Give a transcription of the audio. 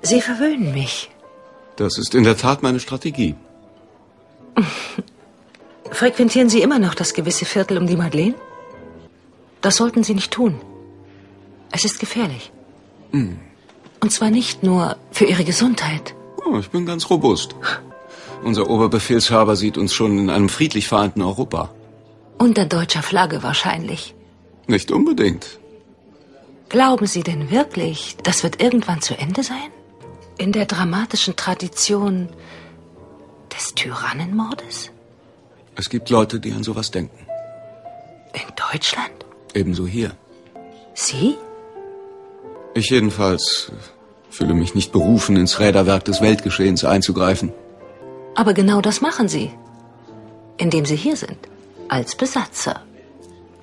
Sie verwöhnen mich. Das ist in der Tat meine Strategie. Frequentieren Sie immer noch das gewisse Viertel um die Madeleine? Das sollten Sie nicht tun. Es ist gefährlich. Und zwar nicht nur für Ihre Gesundheit. Oh, ich bin ganz robust. Unser Oberbefehlshaber sieht uns schon in einem friedlich vereinten Europa. Unter deutscher Flagge wahrscheinlich. Nicht unbedingt. Glauben Sie denn wirklich, das wird irgendwann zu Ende sein? In der dramatischen Tradition des Tyrannenmordes? Es gibt Leute, die an sowas denken. In Deutschland? Ebenso hier. Sie? Ich jedenfalls fühle mich nicht berufen, ins Räderwerk des Weltgeschehens einzugreifen. Aber genau das machen Sie, indem Sie hier sind, als Besatzer.